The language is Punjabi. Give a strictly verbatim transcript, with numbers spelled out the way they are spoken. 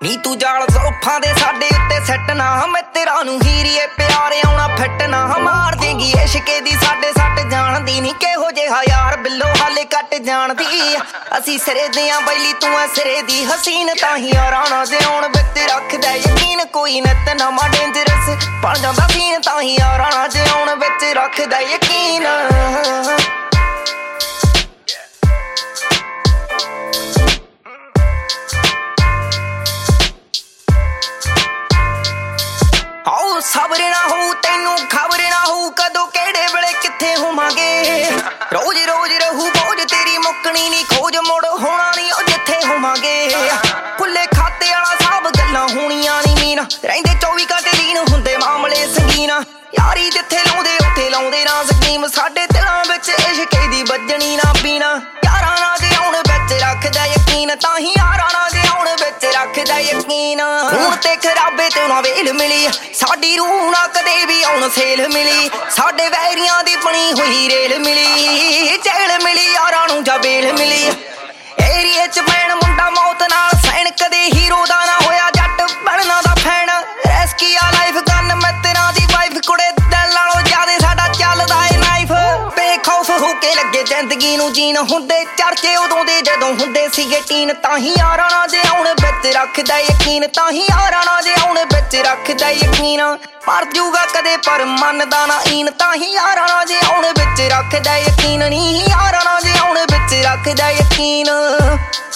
ਨੀ ਤੂੰ ਜਾਲ ਜ਼ੁਲਫਾਂ ਦੇ ਸਾਡੇ ਉੱਤੇ ਸੱਟ ਨਾ ਮੈਂ ਤੇਰਾ ਨੂੰ ਹੀਰੀਏ ਪਿਆਰੇ ਆਉਣਾ ਫਿੱਟ ਨਾ ਮਾਰ ਦੇਂਗੀ ਇਸ਼ਕੇ ਦੀ ਸਾਡੇ ਸੱਟ ਜਾਣਦੀ ਨੀ ਕਿਹੋ ਜਿਹਾ ਯਾਰ ਬਿੱਲੋ ਹਾਲੇ ਕੱਟ ਜਾਣਦੀ ਅਸੀਂ ਸਿਰੇ ਦੀਆਂ ਬੈਲੀ ਤੂੰ ਐ ਸਿਰੇ ਦੀ ਹਸੀਨ ਤਾਂ ਹੀ ਯਾਰਾਂ ਨਾਲ ਜਿਉਣ ਵਿੱਚ ਰੱਖਦਾ ਯਕੀਨ ਕੋਈ ਨਿਤ ਨਵਾਂ ਡੇਂਜਰਸ ਬਣ ਜਾਂਦਾ ਸੀਨ ਤਾਂ ਹੀ ਯਾਰਾਂ ਨਾਲ ਜਿਉਣ ਵਿੱਚ ਰੱਖਦਾ ਯਕੀਨ ਸਬਰ ਨਾ ਹੋ ਤੈਨੂੰ ਖਬਰ ਨਾ ਹੋ ਕਦੋਂ ਕਿਹੜੇ ਵੇਲੇ ਕਿੱਥੇ ਹੋਵਾਂਗੇ ਰੋਜ਼ ਰੋਜ਼ ਰਹੂ ਬੋਝ ਤੇਰੀ ਮੁੱਕਣੀ ਨੀ ਖੋਜ ਮੁੜ ਹੋਣਾ ਨੀ ਉਹ ਜਿੱਥੇ ਹੋਵਾਂਗੇ ਖੁੱਲੇ ਖਾਤੇ ਵਾਲਾ ਸਭ ਗੱਲਾਂ ਹੋਣੀਆਂ ਨੀ ਮੀਨ ਰਹਿੰਦੇ ਚੌਵੀ ਘੰਟੇ ਲੀਨ ਹੁੰਦੇ ਮਾਮਲੇ ਸੰਗੀਨ ਯਾਰੀ ਜਿੱਥੇ ਲਾਉਂਦੇ ਉੱਥੇ ਲਾਉਂਦੇ ਨਾ ਸਕੀਮ ਸਾਡੇ ਦਿਲਾਂ ਵਿੱਚ ਇਸ਼ਕੇ ਦੀ ਵੱਜਣੀ ਨਾ ਪੀਣਾ ਯਾਰਾਂ ਨਾਲ ਜੇ ਆਉਣ ਵਿੱਚ ਰੱਖਦਾ ਯਕੀਨ ਤਾਂ ਹੀ ਯਾਰਾਂ ਨਾਲ ਜੇ ਆਉਣ ਵਿੱਚ ਰੱਖਦਾ ਯਕੀਨ ਹੁਣ ਤੇ ਖਰਾਬੇ ਤੇ ਨਾ ਵੇਲ ਮਿਲੀ ਸਾਡੀ ਰੂਹ ਨਾ ਕਦੇ ਵੀ ਆਉਣ ਸੇਲ ਮਿਲੀ ਸਾਡੇ ਵੈਰੀਆਂ ਦੀ ਬਣੀ ਹੋਈ ਰੇਲ ਮਿਲੀ ਜੇਲ ਮਿਲੀ ਯਾਰਾਂ ਨੂੰ ਜਾਂ ਬੇਲ ਮਿਲੀ ਏਰੀਏ ਚ ਪੈਣ ਮੁੰਡਾ ਮੌਤ ਨਾਲ ਸੈਣ ਕਦੇ ਹੀਰੋ ਦਾ ਨਾ ਹੋਇਆ ਜੱਟ ਬਣਨਾ ਦਾ ਫੈਨ ਰੈਸਕੀ ਆ ਲਾਈਫ ਗਨ ਮੈਂ ਤੇਰਾ ਦੀ ਵਾਈਫ ਕੁੜੇ ਦਿਲ ਨਾਲੋਂ ਜ਼ਿਆਦੇ ਸਾਡਾ ਚੱਲਦਾ ਏ ਨਾਈਫ ਬੇਖੌਫ ਹੋ ਕੇ ਲੱਗੇ ਜ਼ਿੰਦਗੀ ਨੂੰ ਜੀਣ ਹੁੰਦੇ ਚਰਚੇ ਉਦੋਂ ਦੇ ਜਦੋਂ ਹੁੰਦੇ ਸੀਗੇ ਟੀਨ ਤਾਂ ਹੀ ਯਾਰਾਂ ਨਾਲ ਜੇ ਆਉਣ ਵਿੱਚ ਰੱਖਦਾ ਯਕੀਨ ਤਾਂ ਹੀ ਯਾਰਾਂ ਨਾਲ ਜੇ ਆਉਣ ਵਿੱਚ ਰੱਖਦਾ ਯਕੀਨ ਮਰ ਜੂਗਾ ਕਦੇ ਪਰ ਮੰਨਦਾ ਨਾ ਈਨ ਤਾਂ ਹੀ ਯਾਰਾਂ ਨਾਲ ਜੇ ਆਉਣ ਵਿੱਚ ਰੱਖਦਾ ਯਕੀਨ ਨਹੀਂ ਯਾਰਾਂ ਨਾਲ ਜੇ ਆਉਣ ਵਿੱਚ ਰੱਖਦਾ ਯਕੀਨ